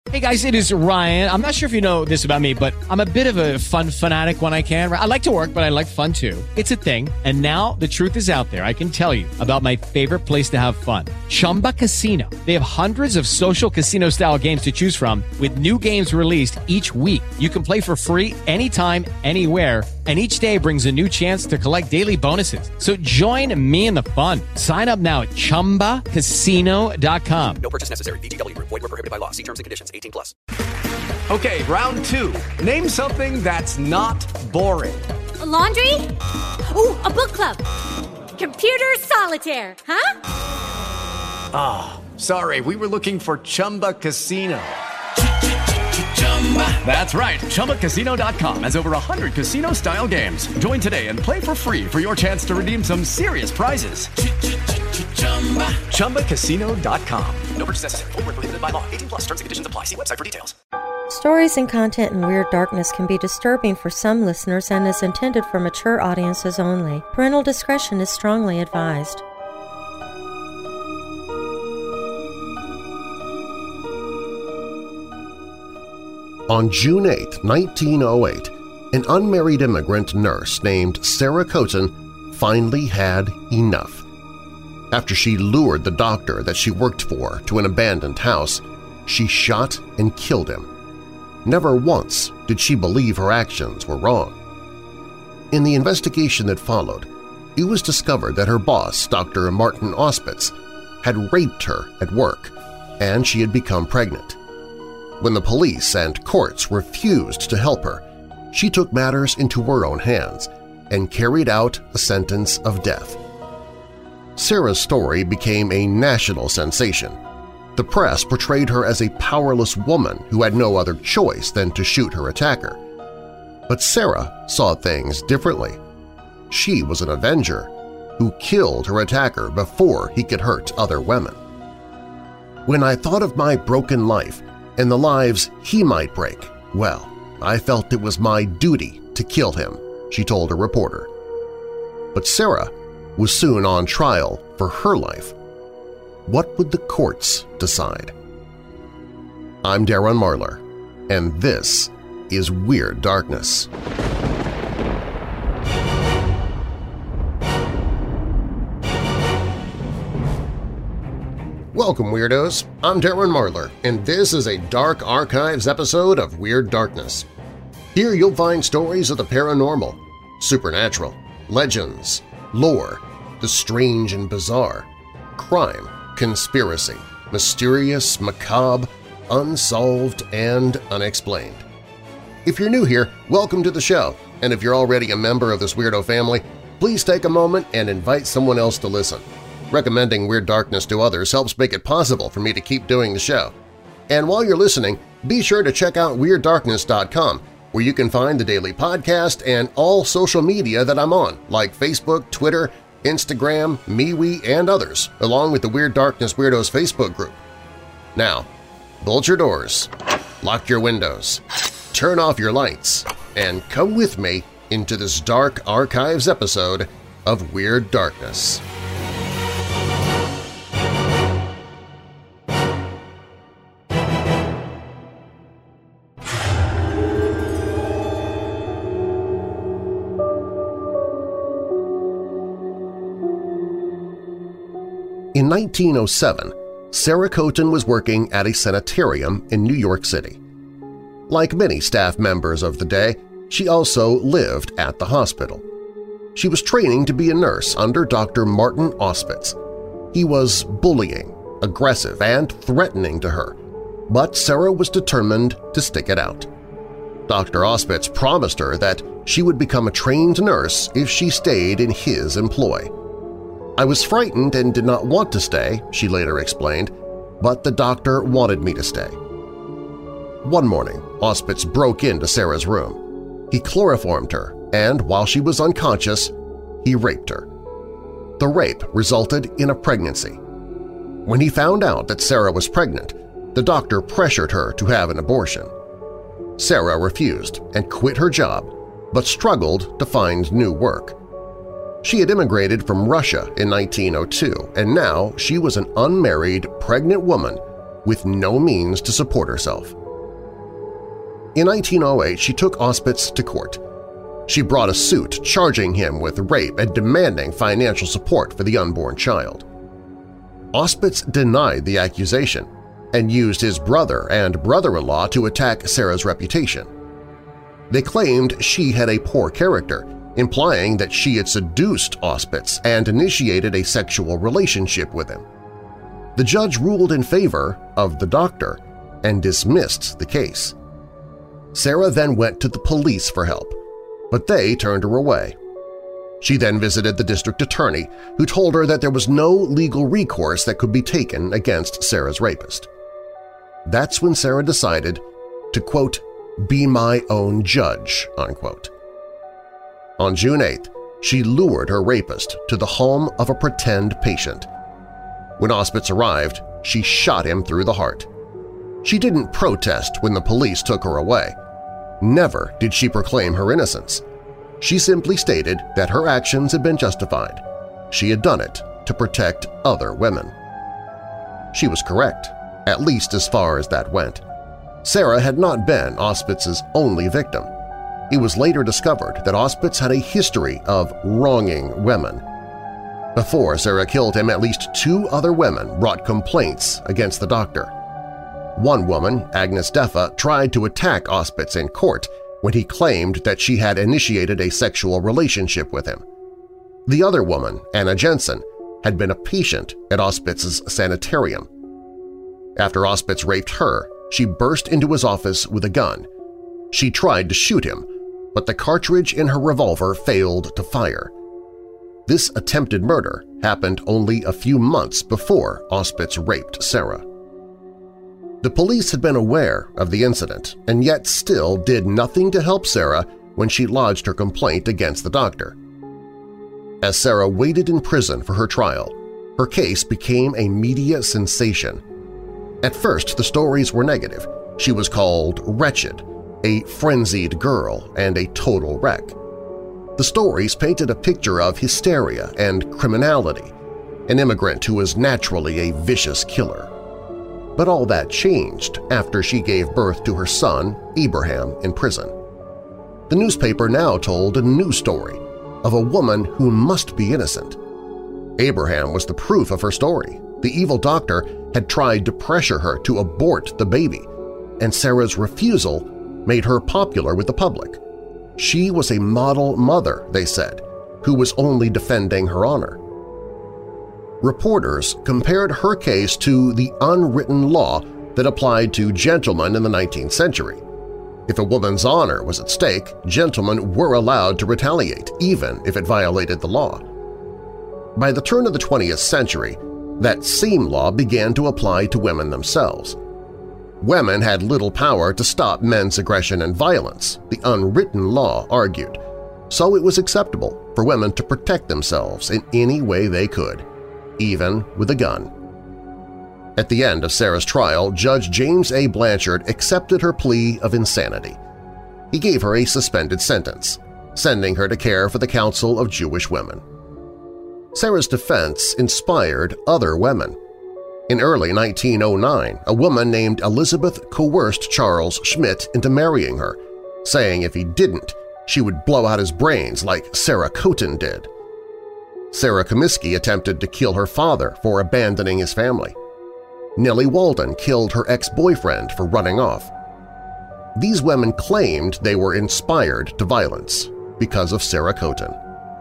Hey guys, it is Ryan. I'm not sure if you know this about me, but I'm a bit of a fun fanatic when I can. I like to work, but I like fun too. It's a thing. And now the truth is out there. I can tell you about my favorite place to have fun. Chumba Casino. They have hundreds of social casino style games to choose from with new games released each week. You can play for free anytime, anywhere. And each day brings a new chance to collect daily bonuses. So join me in the fun. Sign up now at ChumbaCasino.com. No purchase necessary. VGW. Void where prohibited by law. See terms and conditions. 18+. Okay, round two. Name something that's not boring. A laundry? Ooh, a book club. Computer solitaire, huh? Ah, sorry. We were looking for Chumba Casino. That's right. ChumbaCasino.com has over 100 casino-style games. Join today and play for free for your chance to redeem some serious prizes. ChumbaCasino.com. No purchase necessary. Void where prohibited by law. 18+. Terms and conditions apply. See website for details. Stories and content in Weird Darkness can be disturbing for some listeners and is intended for mature audiences only. Parental discretion is strongly advised. On June 8, 1908, an unmarried immigrant nurse named Sarah Coton finally had enough. After she lured the doctor that she worked for to an abandoned house, she shot and killed him. Never once did she believe her actions were wrong. In the investigation that followed, it was discovered that her boss, Dr. Martin Auspitz, had raped her at work, and she had become pregnant. When the police and courts refused to help her, she took matters into her own hands and carried out a sentence of death. Sarah's story became a national sensation. The press portrayed her as a powerless woman who had no other choice than to shoot her attacker. But Sarah saw things differently. She was an avenger who killed her attacker before he could hurt other women. When I thought of my broken life and the lives he might break, well, I felt it was my duty to kill him, she told a reporter. But Sarah was soon on trial for her life. What would the courts decide? I'm Darren Marlar, and this is Weird Darkness. Welcome, Weirdos! I'm Darren Marlar, and this is a Dark Archives episode of Weird Darkness. Here you'll find stories of the paranormal, supernatural, legends, lore, the strange and bizarre, crime, conspiracy, mysterious, macabre, unsolved, and unexplained. If you're new here, welcome to the show, and if you're already a member of this weirdo family, please take a moment and invite someone else to listen. Recommending Weird Darkness to others helps make it possible for me to keep doing the show. And while you're listening, be sure to check out WeirdDarkness.com, where you can find the daily podcast and all social media that I'm on, like Facebook, Twitter, Instagram, MeWe, and others, along with the Weird Darkness Weirdos Facebook group. Now, bolt your doors, lock your windows, turn off your lights, and come with me into this Dark Archives episode of Weird Darkness. In 1907, Sarah Coton was working at a sanitarium in New York City. Like many staff members of the day, she also lived at the hospital. She was training to be a nurse under Dr. Martin Auspitz. He was bullying, aggressive, and threatening to her, but Sarah was determined to stick it out. Dr. Auspitz promised her that she would become a trained nurse if she stayed in his employ. I was frightened and did not want to stay, she later explained, but the doctor wanted me to stay. One morning, Auspitz broke into Sarah's room. He chloroformed her, and while she was unconscious, he raped her. The rape resulted in a pregnancy. When he found out that Sarah was pregnant, the doctor pressured her to have an abortion. Sarah refused and quit her job, but struggled to find new work. She had immigrated from Russia in 1902, and now she was an unmarried, pregnant woman with no means to support herself. In 1908, she took Auspitz to court. She brought a suit charging him with rape and demanding financial support for the unborn child. Auspitz denied the accusation and used his brother and brother-in-law to attack Sarah's reputation. They claimed she had a poor character, implying that she had seduced Auspitz and initiated a sexual relationship with him. The judge ruled in favor of the doctor and dismissed the case. Sarah then went to the police for help, but they turned her away. She then visited the district attorney, who told her that there was no legal recourse that could be taken against Sarah's rapist. That's when Sarah decided to, quote, "be my own judge," unquote. On June 8th, she lured her rapist to the home of a pretend patient. When Auspitz arrived, she shot him through the heart. She didn't protest when the police took her away. Never did she proclaim her innocence. She simply stated that her actions had been justified. She had done it to protect other women. She was correct, at least as far as that went. Sarah had not been Auspitz's only victim. It was later discovered that Auspitz had a history of wronging women. Before Sarah killed him, at least 2 other women brought complaints against the doctor. One woman, Agnes Deffa, tried to attack Auspitz in court when he claimed that she had initiated a sexual relationship with him. The other woman, Anna Jensen, had been a patient at Auspitz's sanitarium. After Auspitz raped her, she burst into his office with a gun. She tried to shoot him, but the cartridge in her revolver failed to fire. This attempted murder happened only a few months before Auspitz raped Sarah. The police had been aware of the incident and yet still did nothing to help Sarah when she lodged her complaint against the doctor. As Sarah waited in prison for her trial, her case became a media sensation. At first, the stories were negative. She was called wretched, a frenzied girl, and a total wreck. The stories painted a picture of hysteria and criminality, an immigrant who was naturally a vicious killer. But all that changed after she gave birth to her son, Abraham, in prison. The newspaper now told a new story of a woman who must be innocent. Abraham was the proof of her story. The evil doctor had tried to pressure her to abort the baby, and Sarah's refusal made her popular with the public. She was a model mother, they said, who was only defending her honor. Reporters compared her case to the unwritten law that applied to gentlemen in the 19th century. If a woman's honor was at stake, gentlemen were allowed to retaliate, even if it violated the law. By the turn of the 20th century, that same law began to apply to women themselves. Women had little power to stop men's aggression and violence, the unwritten law argued, so it was acceptable for women to protect themselves in any way they could, even with a gun. At the end of Sarah's trial, Judge James A. Blanchard accepted her plea of insanity. He gave her a suspended sentence, sending her to care for the Council of Jewish Women. Sarah's defense inspired other women. In early 1909, a woman named Elizabeth coerced Charles Schmidt into marrying her, saying if he didn't, she would blow out his brains like Sarah Coton did. Sarah Comiskey attempted to kill her father for abandoning his family. Nellie Walden killed her ex-boyfriend for running off. These women claimed they were inspired to violence because of Sarah Coton.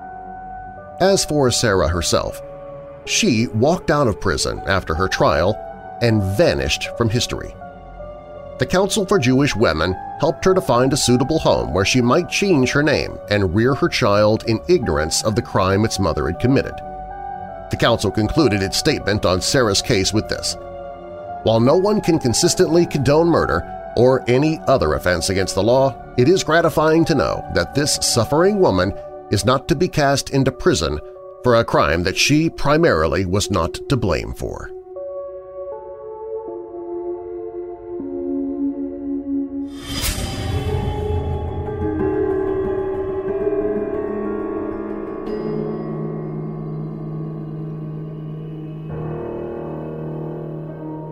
As for Sarah herself, she walked out of prison after her trial and vanished from history. The Council for Jewish Women helped her to find a suitable home where she might change her name and rear her child in ignorance of the crime its mother had committed. The Council concluded its statement on Sarah's case with this: "While no one can consistently condone murder or any other offense against the law, it is gratifying to know that this suffering woman is not to be cast into prison for a crime that she primarily was not to blame for."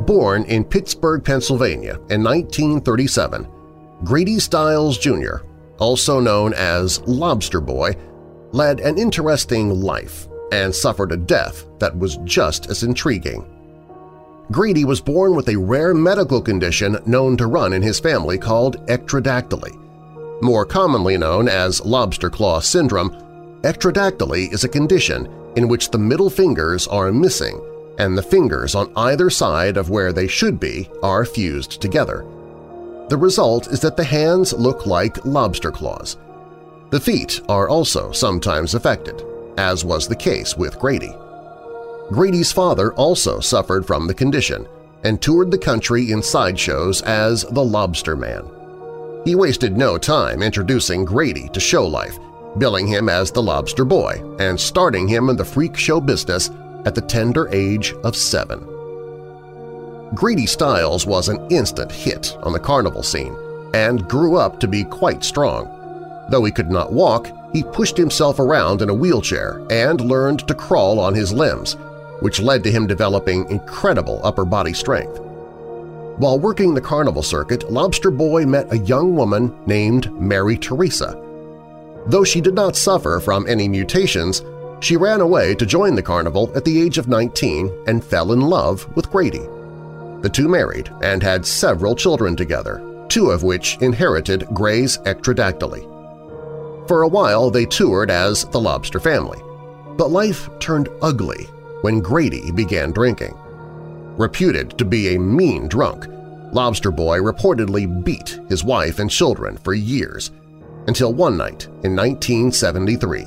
Born in Pittsburgh, Pennsylvania in 1937, Grady Stiles, Jr., also known as Lobster Boy, led an interesting life and suffered a death that was just as intriguing. Grady was born with a rare medical condition known to run in his family called ectrodactyly. More commonly known as lobster claw syndrome, ectrodactyly is a condition in which the middle fingers are missing and the fingers on either side of where they should be are fused together. The result is that the hands look like lobster claws. The feet are also sometimes affected, as was the case with Grady. Grady's father also suffered from the condition and toured the country in sideshows as the Lobster Man. He wasted no time introducing Grady to show life, billing him as the Lobster Boy and starting him in the freak show business at the tender age of 7. Grady Stiles was an instant hit on the carnival scene and grew up to be quite strong. Though he could not walk, he pushed himself around in a wheelchair and learned to crawl on his limbs, which led to him developing incredible upper body strength. While working the carnival circuit, Lobster Boy met a young woman named Mary Teresa. Though she did not suffer from any mutations, she ran away to join the carnival at the age of 19 and fell in love with Grady. The two married and had several children together, 2 of which inherited Gray's ectrodactyly. For a while they toured as the Lobster Family, but life turned ugly when Grady began drinking. Reputed to be a mean drunk, Lobster Boy reportedly beat his wife and children for years, until one night in 1973.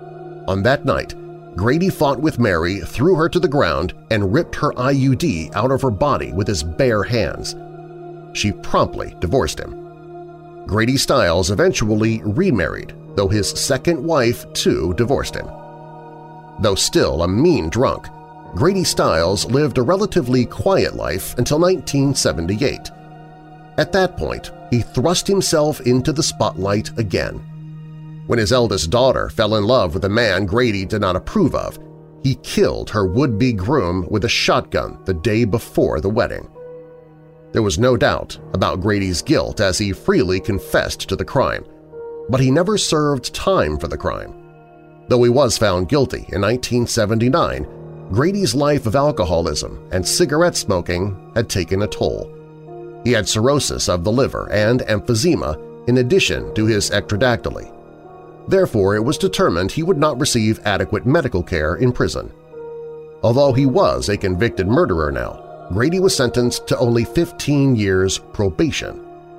On that night, Grady fought with Mary, threw her to the ground, and ripped her IUD out of her body with his bare hands. She promptly divorced him. Grady Stiles eventually remarried, though his second wife too divorced him. Though still a mean drunk, Grady Stiles lived a relatively quiet life until 1978. At that point, he thrust himself into the spotlight again. When his eldest daughter fell in love with a man Grady did not approve of, he killed her would-be groom with a shotgun the day before the wedding. There was no doubt about Grady's guilt as he freely confessed to the crime, but he never served time for the crime. Though he was found guilty in 1979, Grady's life of alcoholism and cigarette smoking had taken a toll. He had cirrhosis of the liver and emphysema in addition to his ectrodactyly. Therefore, it was determined he would not receive adequate medical care in prison. Although he was a convicted murderer now, Grady was sentenced to only 15 years probation.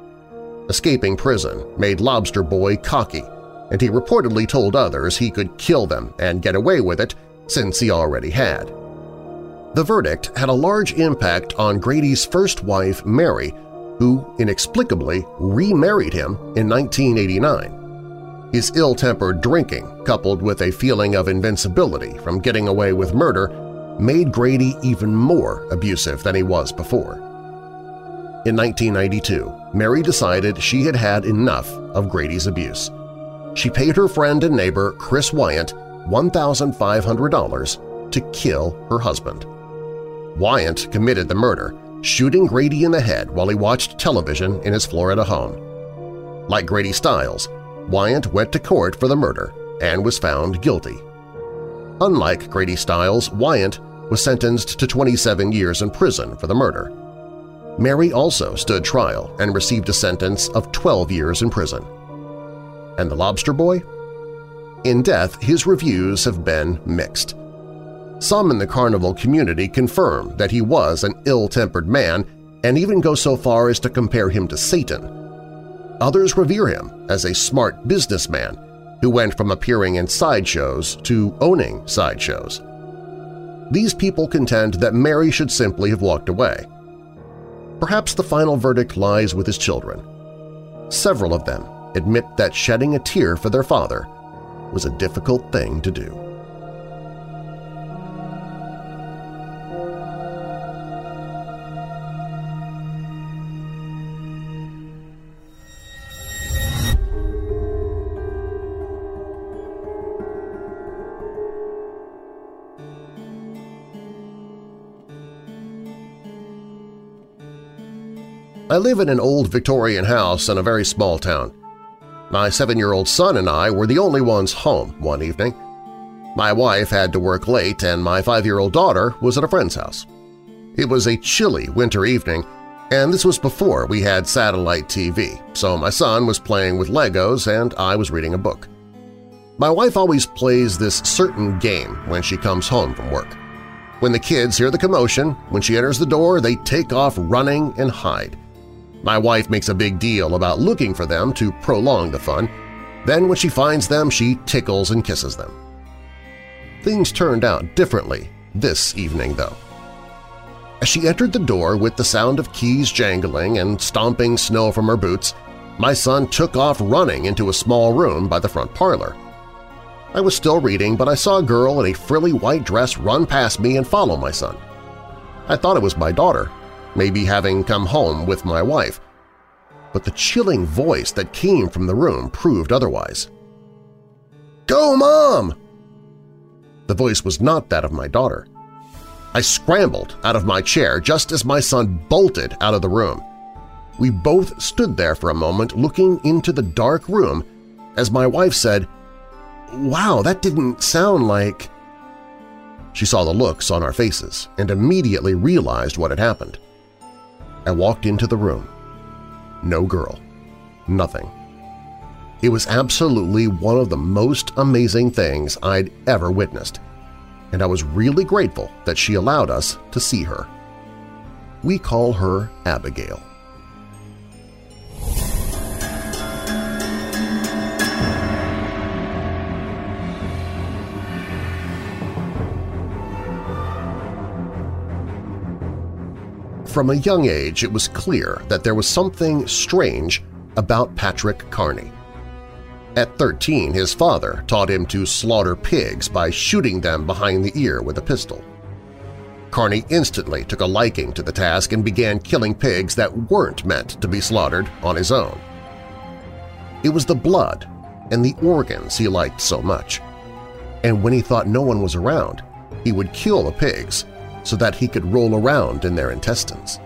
Escaping prison made Lobster Boy cocky, and he reportedly told others he could kill them and get away with it since he already had. The verdict had a large impact on Grady's first wife, Mary, who inexplicably remarried him in 1989. His ill-tempered drinking, coupled with a feeling of invincibility from getting away with murder, made Grady even more abusive than he was before. In 1992, Mary decided she had had enough of Grady's abuse. She paid her friend and neighbor Chris Wyant $1,500 to kill her husband. Wyant committed the murder, shooting Grady in the head while he watched television in his Florida home. Like Grady Stiles, Wyant went to court for the murder and was found guilty. Unlike Grady Stiles, Wyant was sentenced to 27 years in prison for the murder. Mary also stood trial and received a sentence of 12 years in prison. And the Lobster Boy? In death, his reviews have been mixed. Some in the carnival community confirm that he was an ill-tempered man and even go so far as to compare him to Satan. Others revere him as a smart businessman who went from appearing in sideshows to owning sideshows. These people contend that Mary should simply have walked away. Perhaps the final verdict lies with his children. Several of them admit that shedding a tear for their father was a difficult thing to do. I live in an old Victorian house in a very small town. My 7-year-old son and I were the only ones home one evening. My wife had to work late and my 5-year-old daughter was at a friend's house. It was a chilly winter evening, and this was before we had satellite TV, so my son was playing with Legos and I was reading a book. My wife always plays this certain game when she comes home from work. When the kids hear the commotion, when she enters the door, they take off running and hide. My wife makes a big deal about looking for them to prolong the fun. Then when she finds them, she tickles and kisses them. Things turned out differently this evening, though. As she entered the door with the sound of keys jangling and stomping snow from her boots, my son took off running into a small room by the front parlor. I was still reading, but I saw a girl in a frilly white dress run past me and follow my son. I thought it was my daughter, maybe having come home with my wife, but the chilling voice that came from the room proved otherwise. "Go, Mom!" The voice was not that of my daughter. I scrambled out of my chair just as my son bolted out of the room. We both stood there for a moment looking into the dark room as my wife said, "Wow, that didn't sound like…" She saw the looks on our faces and immediately realized what had happened. I walked into the room. No girl. Nothing. It was absolutely one of the most amazing things I'd ever witnessed, and I was really grateful that she allowed us to see her. We call her Abigail. From a young age, it was clear that there was something strange about Patrick Carney. At 13, his father taught him to slaughter pigs by shooting them behind the ear with a pistol. Carney instantly took a liking to the task and began killing pigs that weren't meant to be slaughtered on his own. It was the blood and the organs he liked so much, and when he thought no one was around, he would kill the pigs so that he could roll around in their intestines.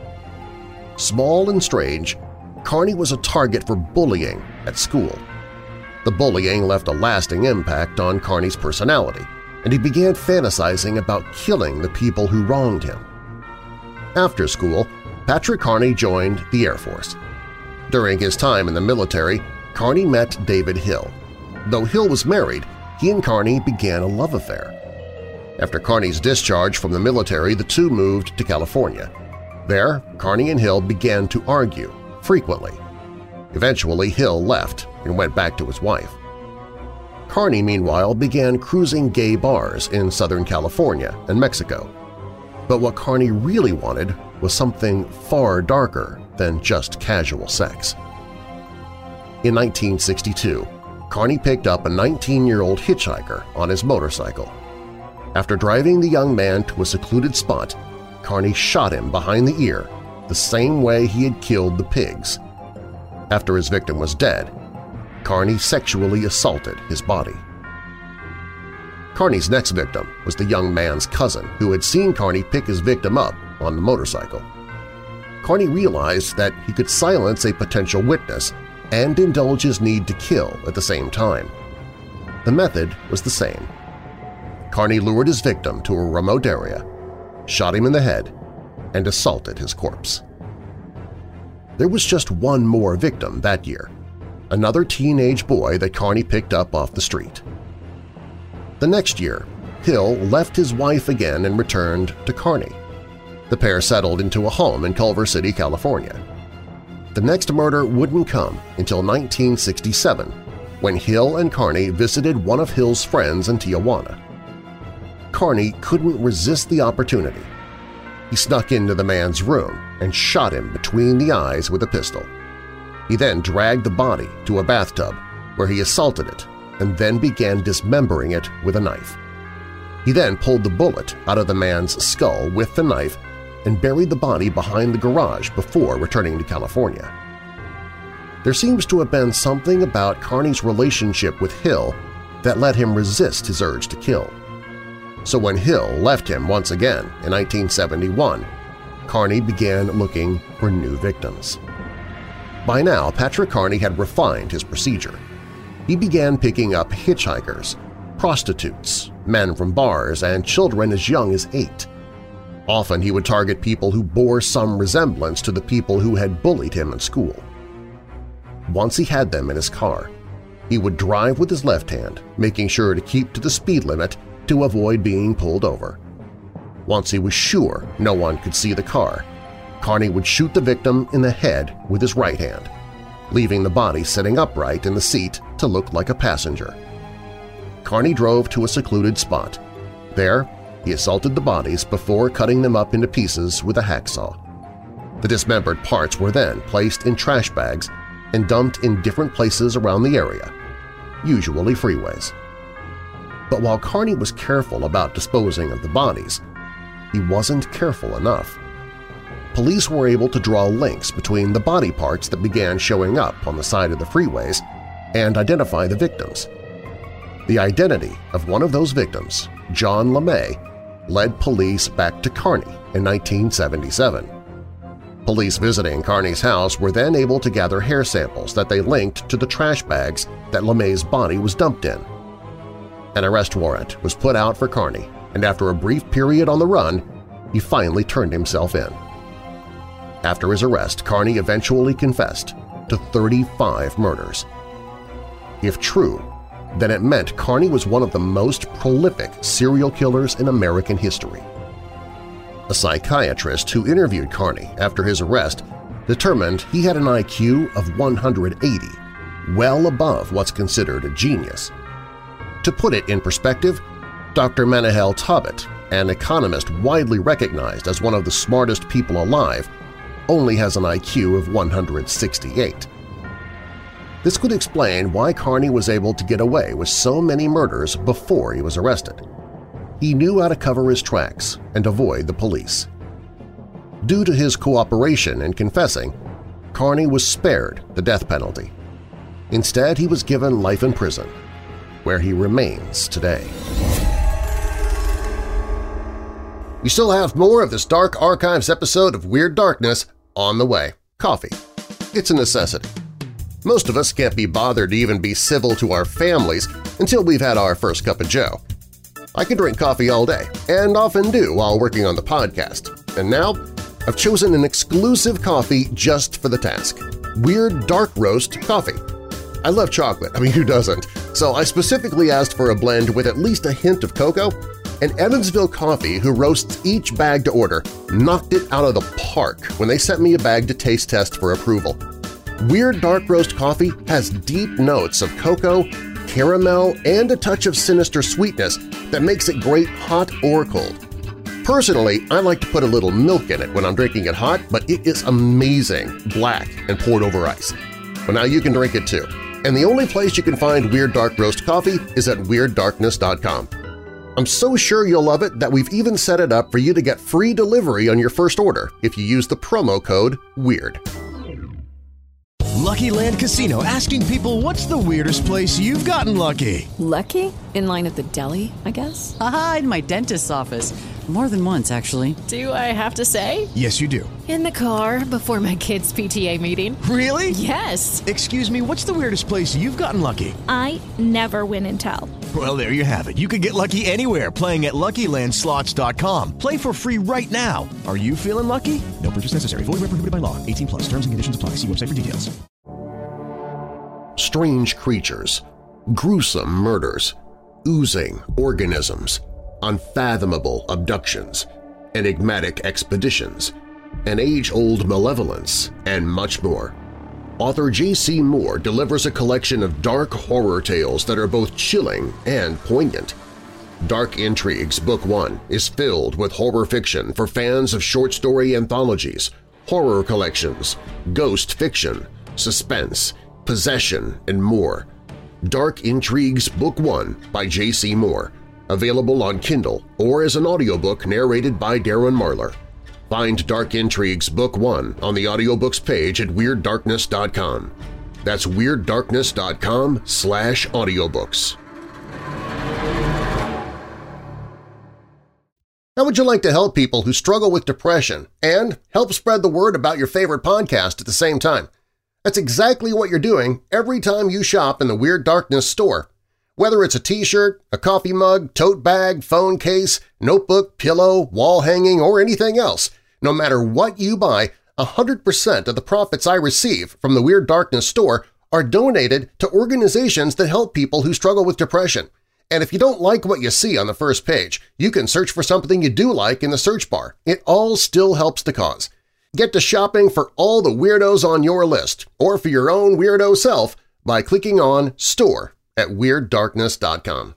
Small and strange, Carney was a target for bullying at school. The bullying left a lasting impact on Carney's personality, and he began fantasizing about killing the people who wronged him. After school, Patrick Carney joined the Air Force. During his time in the military, Carney met David Hill. Though Hill was married, he and Carney began a love affair. After Carney's discharge from the military, the two moved to California. There, Carney and Hill began to argue frequently. Eventually, Hill left and went back to his wife. Carney, meanwhile, began cruising gay bars in Southern California and Mexico. But what Carney really wanted was something far darker than just casual sex. In 1962, Carney picked up a 19-year-old hitchhiker on his motorcycle. After driving the young man to a secluded spot, Carney shot him behind the ear the same way he had killed the pigs. After his victim was dead, Carney sexually assaulted his body. Carney's next victim was the young man's cousin who had seen Carney pick his victim up on the motorcycle. Carney realized that he could silence a potential witness and indulge his need to kill at the same time. The method was the same. Carney lured his victim to a remote area, shot him in the head, and assaulted his corpse. There was just one more victim that year, another teenage boy that Carney picked up off the street. The next year, Hill left his wife again and returned to Carney. The pair settled into a home in Culver City, California. The next murder wouldn't come until 1967, when Hill and Carney visited one of Hill's friends in Tijuana. Carney couldn't resist the opportunity. He snuck into the man's room and shot him between the eyes with a pistol. He then dragged the body to a bathtub where he assaulted it and then began dismembering it with a knife. He then pulled the bullet out of the man's skull with the knife and buried the body behind the garage before returning to California. There seems to have been something about Carney's relationship with Hill that let him resist his urge to kill. So when Hill left him once again in 1971, Carney began looking for new victims. By now, Patrick Carney had refined his procedure. He began picking up hitchhikers, prostitutes, men from bars, and children as young as 8. Often he would target people who bore some resemblance to the people who had bullied him in school. Once he had them in his car, he would drive with his left hand, making sure to keep to the speed limit to avoid being pulled over. Once he was sure no one could see the car, Carney would shoot the victim in the head with his right hand, leaving the body sitting upright in the seat to look like a passenger. Carney drove to a secluded spot. There, he assaulted the bodies before cutting them up into pieces with a hacksaw. The dismembered parts were then placed in trash bags and dumped in different places around the area, usually freeways. But while Carney was careful about disposing of the bodies, he wasn't careful enough. Police were able to draw links between the body parts that began showing up on the side of the freeways and identify the victims. The identity of one of those victims, John LeMay, led police back to Carney in 1977. Police visiting Carney's house were then able to gather hair samples that they linked to the trash bags that LeMay's body was dumped in. An arrest warrant was put out for Carney, and after a brief period on the run, he finally turned himself in. After his arrest, Carney eventually confessed to 35 murders. If true, then it meant Carney was one of the most prolific serial killers in American history. A psychiatrist who interviewed Carney after his arrest determined he had an IQ of 180, well above what's considered a genius. To put it in perspective, Dr. Menahel Tobit, an economist widely recognized as one of the smartest people alive, only has an IQ of 168. This could explain why Carney was able to get away with so many murders before he was arrested. He knew how to cover his tracks and avoid the police. Due to his cooperation in confessing, Carney was spared the death penalty. Instead, he was given life in prison, where he remains today. We still have more of this Dark Archives episode of Weird Darkness on the way. Coffee. It's a necessity. Most of us can't be bothered to even be civil to our families until we've had our first cup of joe. I can drink coffee all day, and often do while working on the podcast. And now, I've chosen an exclusive coffee just for the task – Weird Dark Roast Coffee. I love chocolate, I mean who doesn't? So I specifically asked for a blend with at least a hint of cocoa, and Evansville Coffee, who roasts each bag to order, knocked it out of the park when they sent me a bag to taste test for approval. Weird Dark Roast Coffee has deep notes of cocoa, caramel, and a touch of sinister sweetness that makes it great hot or cold. Personally, I like to put a little milk in it when I'm drinking it hot, but it is amazing, black and poured over ice. Well, now you can drink it too. And the only place you can find Weird Dark Roast Coffee is at WeirdDarkness.com. I'm so sure you'll love it that we've even set it up for you to get free delivery on your first order if you use the promo code WEIRD. Lucky Land Casino, asking people, what's the weirdest place you've gotten lucky? Lucky? In line at the deli, I guess? Aha, in my dentist's office. More than once, actually. Do I have to say? Yes, you do. In the car before my kids' PTA meeting. Really? Yes. Excuse me, what's the weirdest place you've gotten lucky? I never win and tell. Well, there you have it. You can get lucky anywhere, playing at LuckyLandSlots.com. Play for free right now. Are you feeling lucky? No purchase necessary. Void where prohibited by law. 18+. Terms and conditions apply. See website for details. Strange creatures, gruesome murders, oozing organisms, unfathomable abductions, enigmatic expeditions, an age-old malevolence, and much more. Author J.C. Moore delivers a collection of dark horror tales that are both chilling and poignant. Dark Intrigues Book 1 is filled with horror fiction for fans of short story anthologies, horror collections, ghost fiction, suspense, possession, and more. Dark Intrigues Book 1 by J.C. Moore, available on Kindle or as an audiobook narrated by Darren Marlar. Find Dark Intrigues Book 1 on the audiobooks page at WeirdDarkness.com. That's WeirdDarkness.com/audiobooks. Now would you like to help people who struggle with depression and help spread the word about your favorite podcast at the same time? That's exactly what you're doing every time you shop in the Weird Darkness store. Whether it's a t-shirt, a coffee mug, tote bag, phone case, notebook, pillow, wall hanging, or anything else, no matter what you buy, 100% of the profits I receive from the Weird Darkness store are donated to organizations that help people who struggle with depression. And if you don't like what you see on the first page, you can search for something you do like in the search bar. It all still helps the cause. Get to shopping for all the weirdos on your list, or for your own weirdo self, by clicking on Store at WeirdDarkness.com.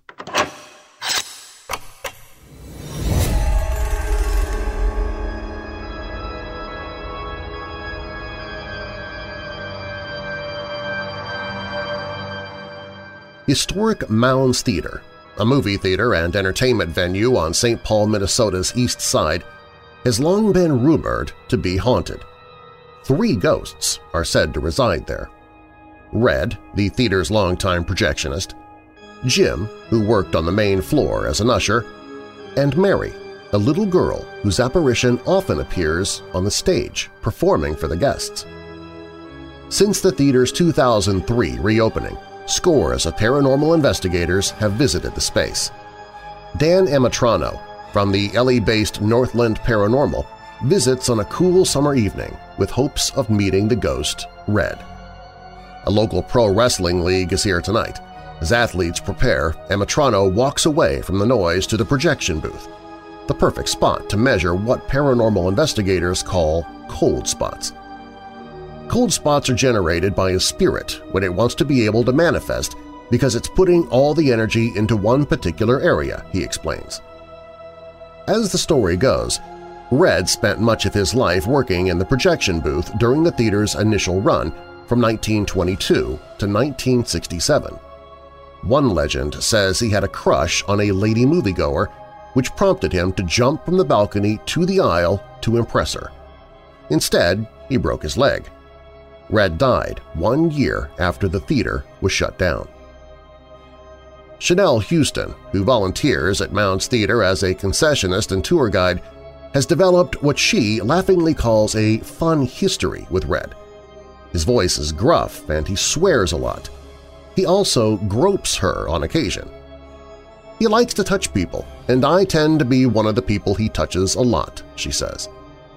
Historic Mounds Theater, a movie theater and entertainment venue on St. Paul, Minnesota's east side, has long been rumored to be haunted. 3 ghosts are said to reside there. Red, the theater's longtime projectionist, Jim, who worked on the main floor as an usher, and Mary, a little girl whose apparition often appears on the stage performing for the guests. Since the theater's 2003 reopening, scores of paranormal investigators have visited the space. Dan Amatrano from the LA-based Northland Paranormal visits on a cool summer evening with hopes of meeting the ghost Red. A local pro wrestling league is here tonight. As athletes prepare, Amatrano walks away from the noise to the projection booth, the perfect spot to measure what paranormal investigators call cold spots. Cold spots are generated by a spirit when it wants to be able to manifest because it's putting all the energy into one particular area, he explains. As the story goes, Red spent much of his life working in the projection booth during the theater's initial run from 1922 to 1967. One legend says he had a crush on a lady moviegoer, which prompted him to jump from the balcony to the aisle to impress her. Instead, he broke his leg. Red died 1 year after the theater was shut down. Chanel Houston, who volunteers at Mounds Theater as a concessionist and tour guide, has developed what she laughingly calls a fun history with Red. His voice is gruff and he swears a lot. He also gropes her on occasion. He likes to touch people, and I tend to be one of the people he touches a lot, she says.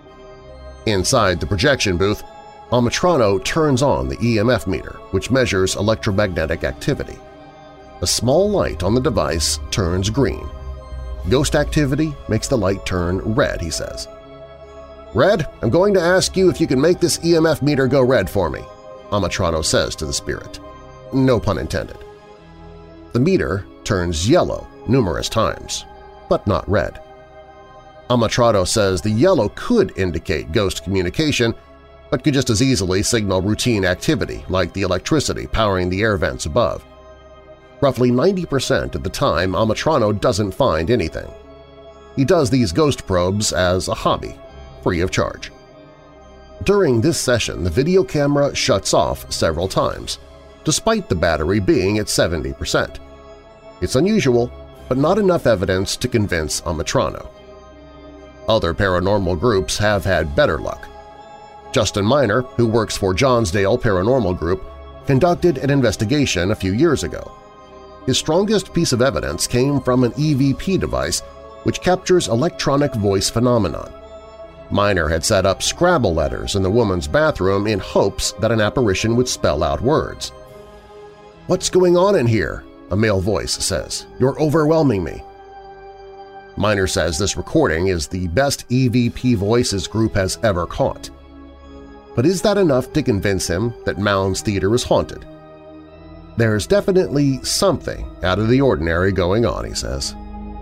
Inside the projection booth, Amatrano turns on the EMF meter, which measures electromagnetic activity. A small light on the device turns green. Ghost activity makes the light turn red, he says. "Red, I'm going to ask you if you can make this EMF meter go red for me," Amatrano says to the spirit. No pun intended. The meter turns yellow numerous times, but not red. Amatrano says the yellow could indicate ghost communication, but could just as easily signal routine activity like the electricity powering the air vents above. Roughly 90% of the time, Amatrano doesn't find anything. He does these ghost probes as a hobby, free of charge. During this session, the video camera shuts off several times, despite the battery being at 70%. It's unusual, but not enough evidence to convince Amatrano. Other paranormal groups have had better luck. Justin Miner, who works for Johnsdale Paranormal Group, conducted an investigation a few years ago. His strongest piece of evidence came from an EVP device which captures electronic voice phenomenon. Miner had set up Scrabble letters in the woman's bathroom in hopes that an apparition would spell out words. "What's going on in here?" a male voice says. "You're overwhelming me." Miner says this recording is the best EVP voice his group has ever caught. But is that enough to convince him that Mounds Theater is haunted? There's definitely something out of the ordinary going on, he says.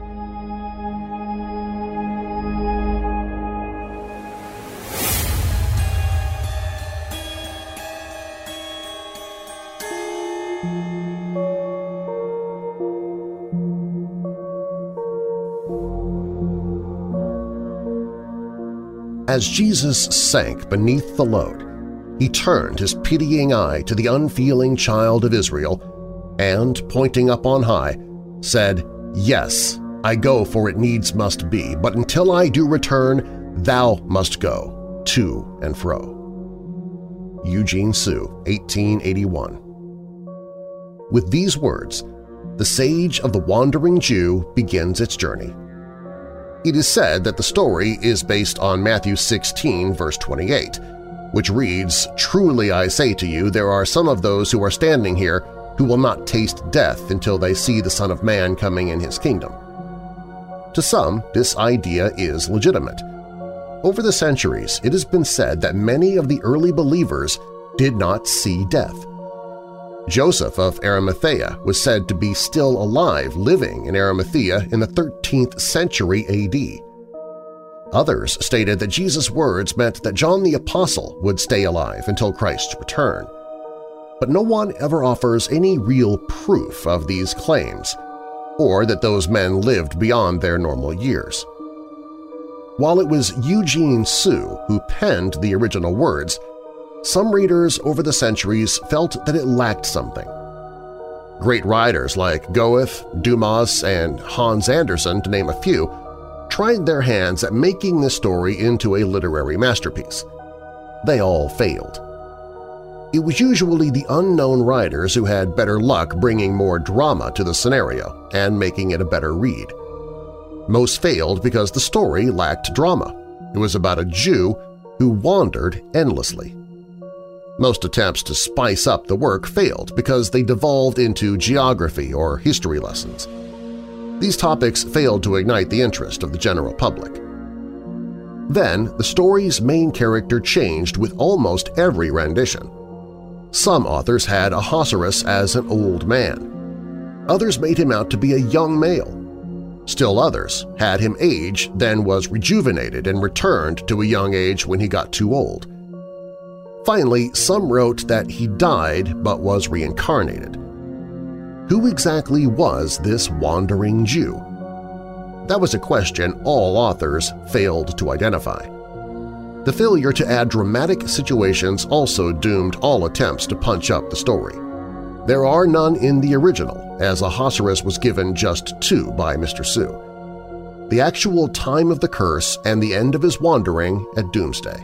As Jesus sank beneath the load, he turned his pitying eye to the unfeeling child of Israel and, pointing up on high, said, "Yes, I go, for it needs must be, but until I do return, thou must go, to and fro. Eugene Sue, 1881. With these words, the Sage of the Wandering Jew begins its journey. It is said that the story is based on Matthew 16, verse 28, which reads, "Truly I say to you, there are some of those who are standing here who will not taste death until they see the Son of Man coming in his kingdom." To some, this idea is legitimate. Over the centuries, it has been said that many of the early believers did not see death. Joseph of Arimathea was said to be still alive living in Arimathea in the 13th century A.D. Others stated that Jesus' words meant that John the Apostle would stay alive until Christ's return. But no one ever offers any real proof of these claims, or that those men lived beyond their normal years. While it was Eugene Sue who penned the original words, some readers over the centuries felt that it lacked something. Great writers like Goethe, Dumas, and Hans Andersen, to name a few, tried their hands at making this story into a literary masterpiece. They all failed. It was usually the unknown writers who had better luck bringing more drama to the scenario and making it a better read. Most failed because the story lacked drama. It was about a Jew who wandered endlessly. Most attempts to spice up the work failed because they devolved into geography or history lessons. These topics failed to ignite the interest of the general public. Then, the story's main character changed with almost every rendition. Some authors had Ahasuerus as an old man. Others made him out to be a young male. Still others had him age, then was rejuvenated and returned to a young age when he got too old. Finally, some wrote that he died but was reincarnated. Who exactly was this wandering Jew? That was a question all authors failed to identify. The failure to add dramatic situations also doomed all attempts to punch up the story. There are none in the original, as Ahasuerus was given just 2 by Mr. Sue. The actual time of the curse and the end of his wandering at Doomsday.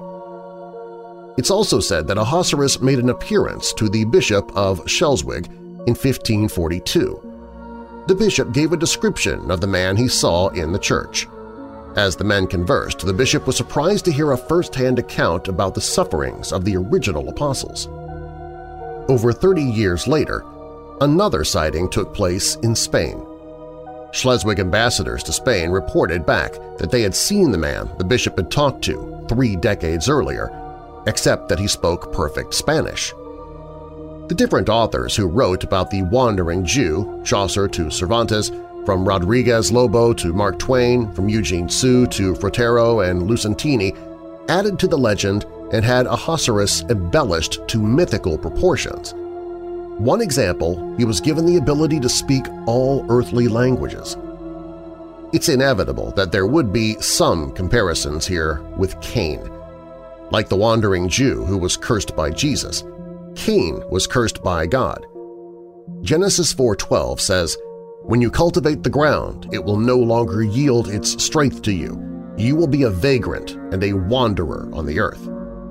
It's also said that Ahasuerus made an appearance to the Bishop of Schleswig in 1542. The bishop gave a description of the man he saw in the church. As the men conversed, the bishop was surprised to hear a first-hand account about the sufferings of the original apostles. Over 30 years later, another sighting took place in Spain. Schleswig ambassadors to Spain reported back that they had seen the man the bishop had talked to 3 decades earlier, except that he spoke perfect Spanish. The different authors who wrote about the wandering Jew, Chaucer to Cervantes, from Rodriguez Lobo to Mark Twain, from Eugene Sue to Frontero and Lucentini, added to the legend and had Ahasuerus embellished to mythical proportions. One example, he was given the ability to speak all earthly languages. It's inevitable that there would be some comparisons here with Cain. Like the wandering Jew who was cursed by Jesus, Cain was cursed by God. Genesis 4:12 says, "When you cultivate the ground, it will no longer yield its strength to you. You will be a vagrant and a wanderer on the earth."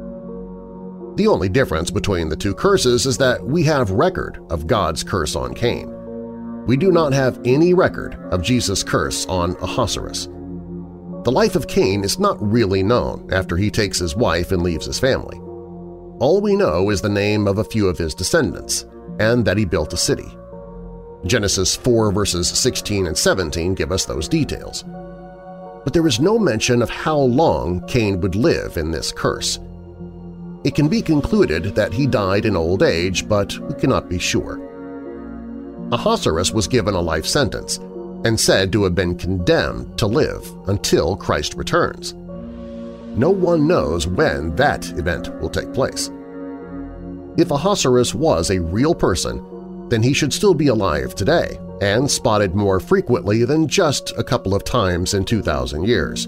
The only difference between the two curses is that we have record of God's curse on Cain. We do not have any record of Jesus' curse on Ahasuerus. The life of Cain is not really known after he takes his wife and leaves his family. All we know is the name of a few of his descendants, and that he built a city. Genesis 4 verses 16 and 17 give us those details. But there is no mention of how long Cain would live in this curse. It can be concluded that he died in old age, but we cannot be sure. Ahasuerus was given a life sentence and said to have been condemned to live until Christ returns. No one knows when that event will take place. If Ahasuerus was a real person, then he should still be alive today and spotted more frequently than just a couple of times in 2,000 years.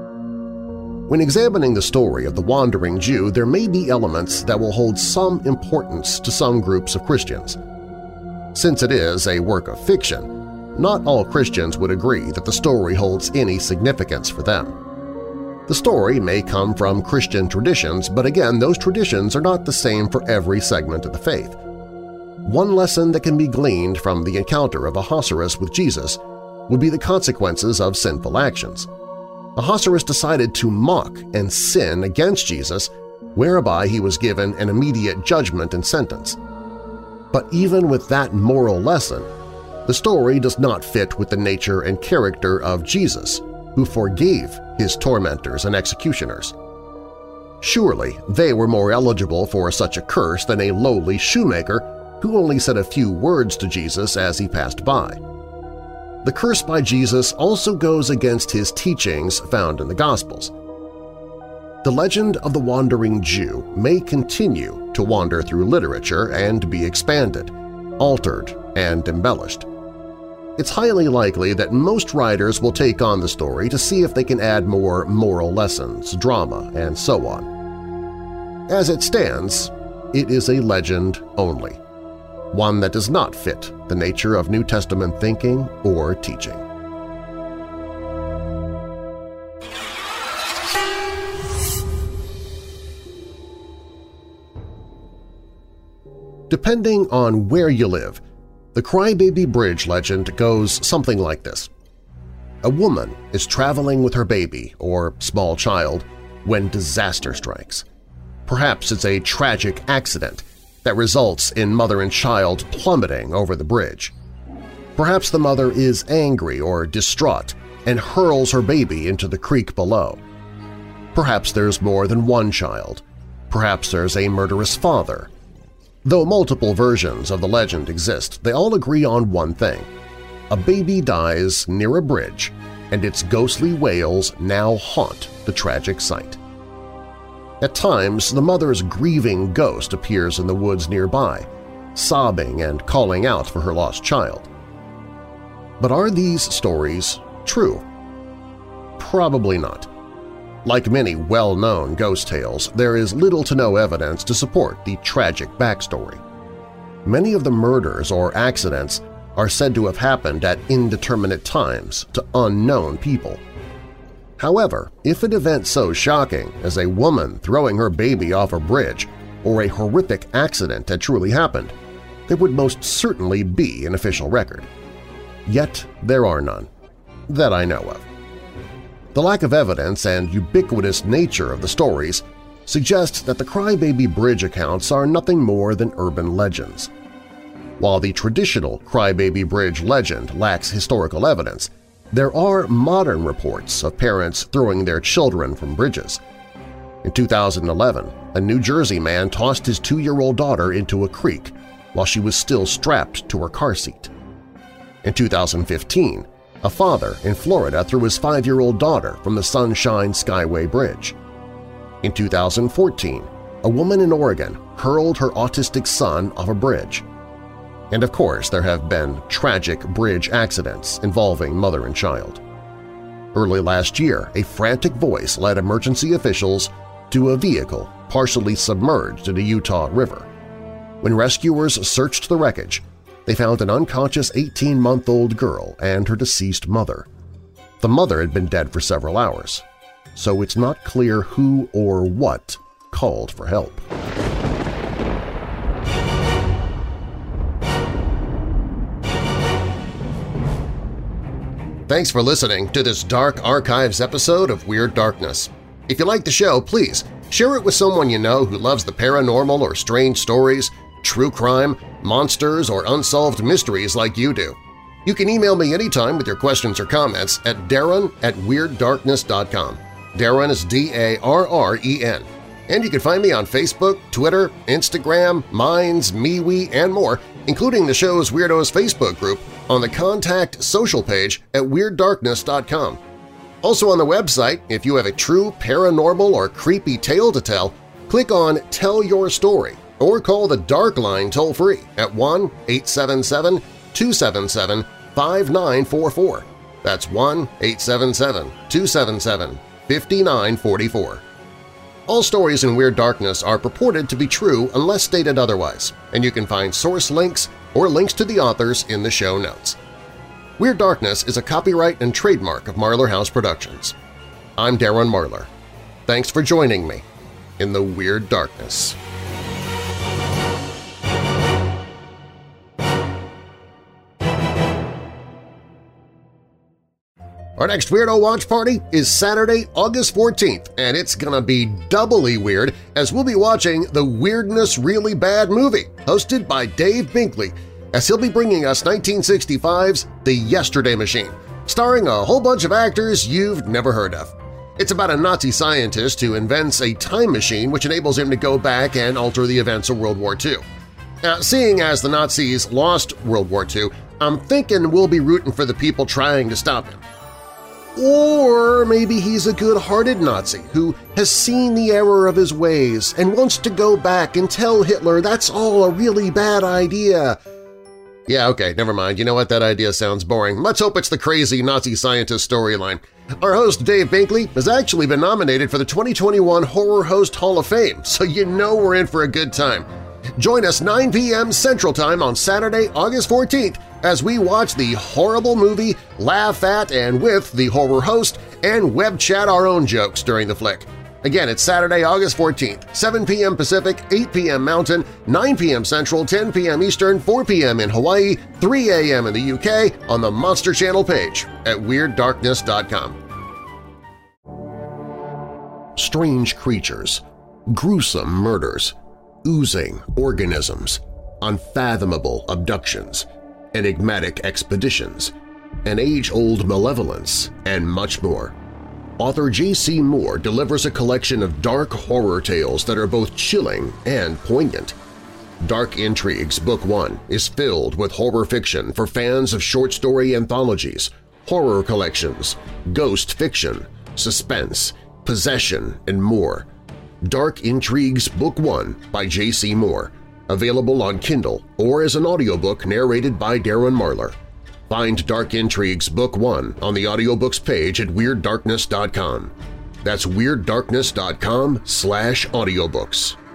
When examining the story of the Wandering Jew, there may be elements that will hold some importance to some groups of Christians. Since it is a work of fiction, not all Christians would agree that the story holds any significance for them. The story may come from Christian traditions, but again, those traditions are not the same for every segment of the faith. One lesson that can be gleaned from the encounter of Ahasuerus with Jesus would be the consequences of sinful actions. Ahasuerus decided to mock and sin against Jesus, whereby he was given an immediate judgment and sentence. But even with that moral lesson, the story does not fit with the nature and character of Jesus, who forgave his tormentors and executioners. Surely they were more eligible for such a curse than a lowly shoemaker who only said a few words to Jesus as he passed by. The curse by Jesus also goes against his teachings found in the Gospels. The legend of the Wandering Jew may continue to wander through literature and be expanded, altered, and embellished. It's highly likely that most writers will take on the story to see if they can add more moral lessons, drama, and so on. As it stands, it is a legend only, one that does not fit the nature of New Testament thinking or teaching. Depending on where you live, the Crybaby Bridge legend goes something like this. A woman is traveling with her baby or small child when disaster strikes. Perhaps it's a tragic accident that results in mother and child plummeting over the bridge. Perhaps the mother is angry or distraught and hurls her baby into the creek below. Perhaps there's more than one child. Perhaps there's a murderous father. Though multiple versions of the legend exist, they all agree on one thing. A baby dies near a bridge, and its ghostly wails now haunt the tragic sight. At times, the mother's grieving ghost appears in the woods nearby, sobbing and calling out for her lost child. But are these stories true? Probably not. Like many well-known ghost tales, there is little to no evidence to support the tragic backstory. Many of the murders or accidents are said to have happened at indeterminate times to unknown people. However, if an event so shocking as a woman throwing her baby off a bridge or a horrific accident had truly happened, there would most certainly be an official record. Yet there are none, that I know of. The lack of evidence and ubiquitous nature of the stories suggest that the Crybaby Bridge accounts are nothing more than urban legends. While the traditional Crybaby Bridge legend lacks historical evidence, there are modern reports of parents throwing their children from bridges. In 2011, a New Jersey man tossed his 2-year-old daughter into a creek while she was still strapped to her car seat. In 2015, a father in Florida threw his 5-year-old daughter from the Sunshine Skyway Bridge. In 2014, a woman in Oregon hurled her autistic son off a bridge. And of course, there have been tragic bridge accidents involving mother and child. Early last year, a frantic voice led emergency officials to a vehicle partially submerged in a Utah river. When rescuers searched the wreckage, they found an unconscious 18-month-old girl and her deceased mother. The mother had been dead for several hours, so it's not clear who or what called for help. Thanks for listening to this Dark Archives episode of Weird Darkness. If you like the show, please share it with someone you know who loves the paranormal or strange stories, true crime, monsters, or unsolved mysteries like you do. You can email me anytime with your questions or comments at darren@weirddarkness.com. Darren is D-A-R-R-E-N. And you can find me on Facebook, Twitter, Instagram, Minds, MeWe, and more, including the show's Weirdos Facebook group on the Contact Social page at WeirdDarkness.com. Also on the website, if you have a true paranormal or creepy tale to tell, click on Tell Your Story or call the Dark Line toll-free at 1-877-277-5944. That's 1-877-277-5944. All stories in Weird Darkness are purported to be true unless stated otherwise, and you can find source links or links to the authors in the show notes. Weird Darkness is a copyright and trademark of Marlar House Productions. I'm Darren Marlar. Thanks for joining me in the Weird Darkness. Our next Weirdo Watch Party is Saturday, August 14th, and it's gonna be doubly weird as we'll be watching the Weirdness Really Bad movie, hosted by Dave Binkley, as he'll be bringing us 1965's The Yesterday Machine, starring a whole bunch of actors you've never heard of. It's about a Nazi scientist who invents a time machine which enables him to go back and alter the events of World War II. Now, seeing as the Nazis lost World War II, I'm thinking we'll be rooting for the people trying to stop him. Or maybe he's a good-hearted Nazi who has seen the error of his ways and wants to go back and tell Hitler that's all a really bad idea. Yeah, okay, never mind. You know what? That idea sounds boring. Let's hope it's the crazy Nazi scientist storyline. Our host, Dave Binkley, has actually been nominated for the 2021 Horror Host Hall of Fame, so you know we're in for a good time. Join us 9 p.m. Central Time on Saturday, August 14th as we watch the horrible movie, laugh at and with the horror host, and web chat our own jokes during the flick. Again, it's Saturday, August 14th, 7 p.m. Pacific, 8 p.m. Mountain, 9 p.m. Central, 10 p.m. Eastern, 4 p.m. in Hawaii, 3 a.m. in the UK on the Monster Channel page at WeirdDarkness.com. Strange creatures, gruesome murders, oozing organisms, unfathomable abductions, enigmatic expeditions, an age-old malevolence, and much more. Author J.C. Moore delivers a collection of dark horror tales that are both chilling and poignant. Dark Intrigues Book 1 is filled with horror fiction for fans of short story anthologies, horror collections, ghost fiction, suspense, possession, and more. Dark Intrigues Book 1 by J.C. Moore, available on Kindle or as an audiobook narrated by Darren Marlar. Find Dark Intrigues Book 1 on the audiobooks page at WeirdDarkness.com. That's WeirdDarkness.com/audiobooks.